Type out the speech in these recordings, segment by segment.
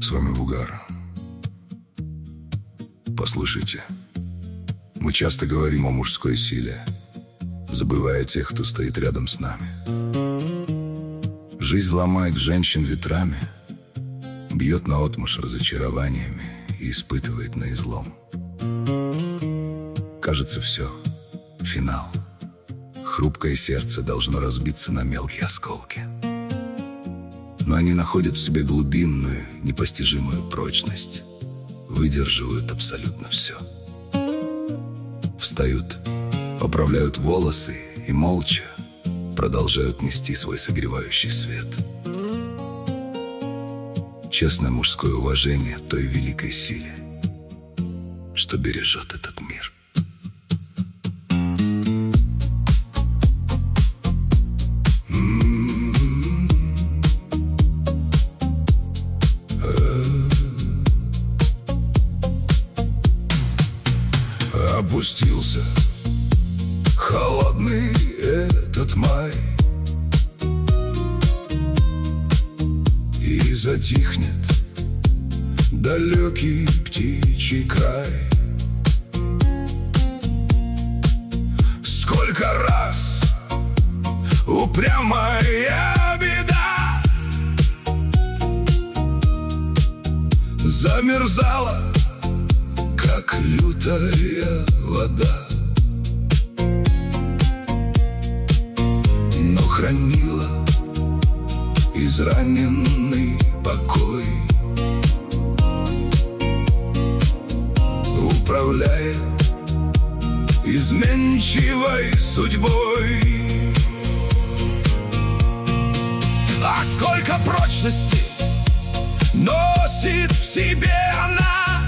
С вами Вугар. Послушайте, мы часто говорим о мужской силе, забывая тех, кто стоит рядом с нами. Жизнь ломает женщин ветрами, бьет наотмашь разочарованиями и испытывает на излом. Кажется, все, финал. Хрупкое сердце должно разбиться на мелкие осколки. Но они находят в себе глубинную, непостижимую прочность, выдерживают абсолютно все. Встают, поправляют волосы и молча продолжают нести свой согревающий свет. Честное мужское уважение той великой силе, что бережет этот мир. Опустился холодный этот май, и затихнет далекий птичий край. Сколько раз упрямая беда замерзала, как лютая вода, но хранила израненный покой, управляя изменчивой судьбой. Ах, сколько прочности носит в себе она,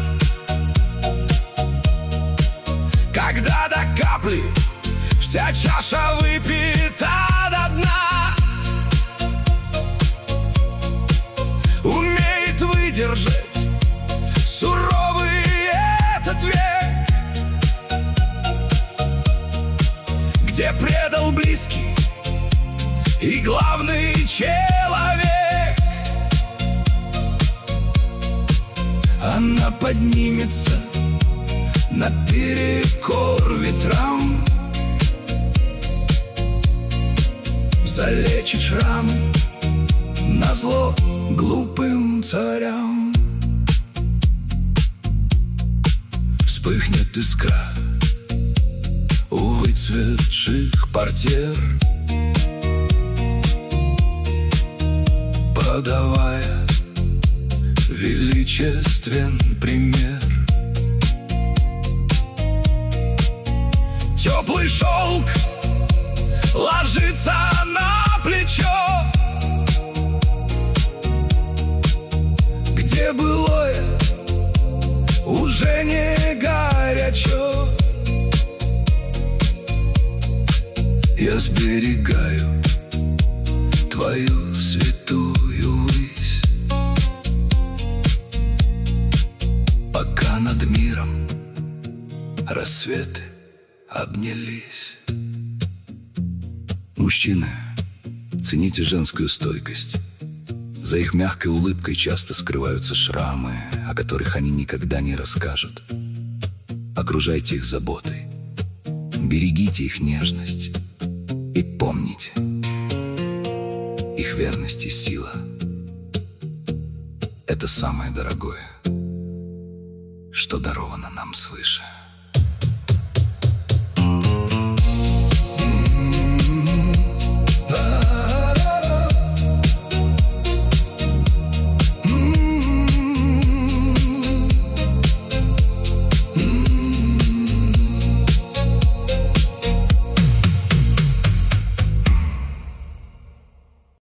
когда до капли вся чаша выпита до дна. Умеет выдержать суровый этот век, где предал близкий и главный человек. Она поднимется наперекор ветрам, залечит шрамы назло глупым царям. Вспыхнет искра у выцветших портьер, подавая величествен пример. Теплый шелк ложится на плечо, где былое уже не горячо. Я сберегаю твою святую высь, пока над миром рассветы обнялись. Мужчины, цените женскую стойкость. За их мягкой улыбкой часто скрываются шрамы, о которых они никогда не расскажут. Окружайте их заботой, берегите их нежность и помните, их верность и сила — это самое дорогое, что даровано нам свыше.